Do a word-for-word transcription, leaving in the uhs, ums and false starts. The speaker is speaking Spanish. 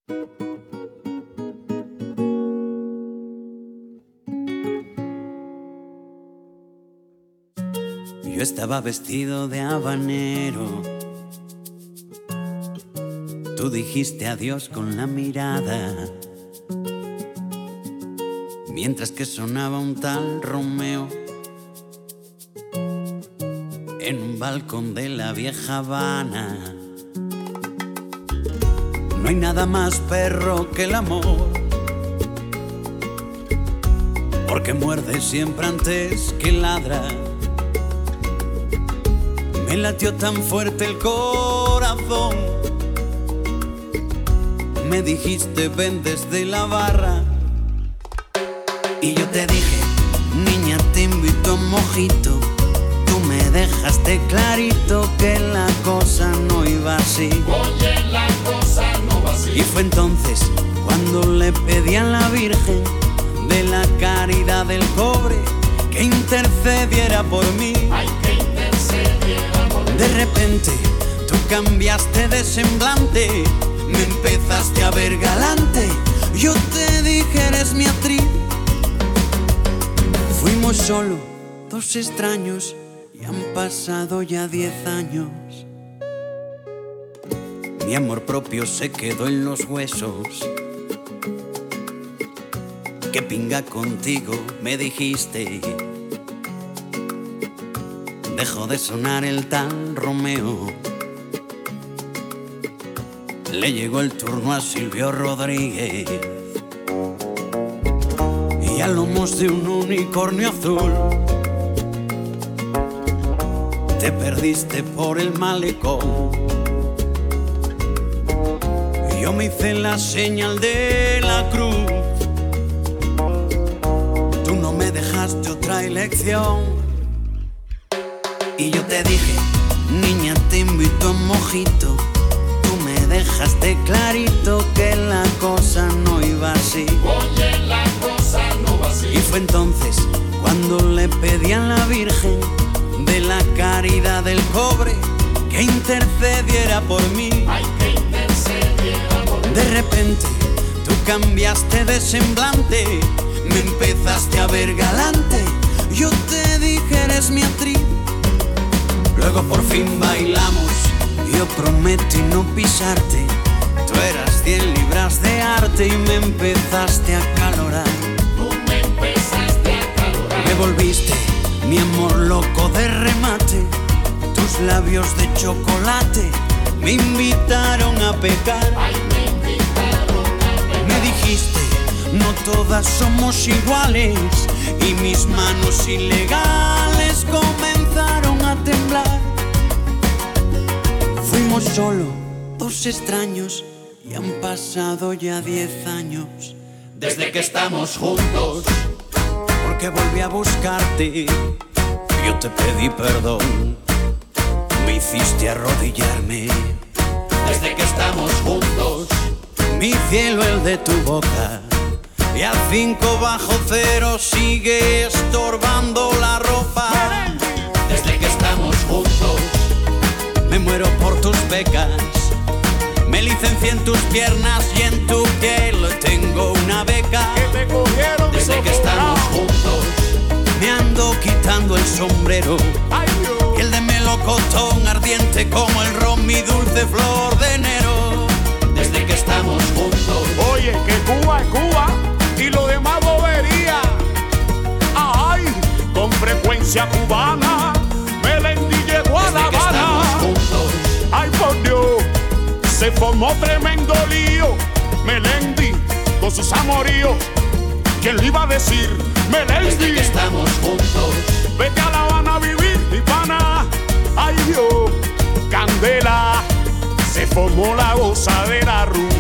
Yo estaba vestido de habanero. Tú dijiste adiós con la mirada, mientras que sonaba un tal Romeo en un balcón de la vieja Habana. No hay nada más perro que el amor, porque muerde siempre antes que ladra. Me latió tan fuerte el corazón. Me dijiste ven desde la barra y yo te dije, niña, te invito a un mojito. Tú me dejaste clarito que la cosa no iba así. Oye, la cosa no va así. Y fue entonces cuando le pedí a la Virgen de la Caridad del Cobre que intercediera por mí. Ay, que intercediera por mí. De repente tú cambiaste de semblante, me empezaste a ver galante. Yo te dije eres mi actriz. Fuimos solo dos extraños y han pasado ya diez años. Mi amor propio se quedó en los huesos. Que pinga contigo, me dijiste. Dejó de sonar el tal Romeo. Le llegó el turno a Silvio Rodríguez y a lomos de un unicornio azul te perdiste por el malecón. Yo me hice la señal de la cruz. Tú no me dejaste otra elección. Y yo te dije, niña, te invito a un mojito. Tú me dejaste clarito que la cosa no iba así. Oye, la cosa no va así. Y fue entonces cuando le pedí a la Virgen de la Caridad del Cobre que intercediera por mí. Ay, que intercediera por mí. De repente tú cambiaste de semblante, me empezaste a ver galante. Yo te dije eres mi actriz. Luego por fin bailamos. Yo prometí no pisarte. Tú eras cien libras de arte y me empezaste a calorar. Tú me empezaste a calorar. Me volviste mi amor loco de remate. Tus labios de chocolate me invitaron a pecar. Ay, me invitaron a pecar. Me dijiste, no todas somos iguales. Y mis manos ilegales comenzaron a temblar. Fuimos solo dos extraños y han pasado ya diez años Desde que estamos juntos. porque volví a buscarte. Yo te pedí perdón, me hiciste arrodillarme. Desde que estamos juntos. Mi cielo el de tu boca y a cinco bajo cero sigue estorbando la ropa. Desde que estamos juntos. Me muero por tus becas, me licencié en tus piernas y en tu piel tengo una beca. Desde que estamos juntos. Me ando quitando el sombrero, el de melocotón ardiente como el ron, mi dulce flor de enero. Desde que estamos juntos. Oye, que Cuba es Cuba y lo demás bobería. Ay, con frecuencia cubana, Melendi llegó a Desde La que estamos Habana. juntos. Ay, por Dios, se formó tremendo lío. Melendi con sus amoríos. ¿Quién le iba a decir? Desde Melendi, que estamos juntos. vete a La Habana a vivir, mi pana. Ay, Dios, candela, se formó la gozadera rumba.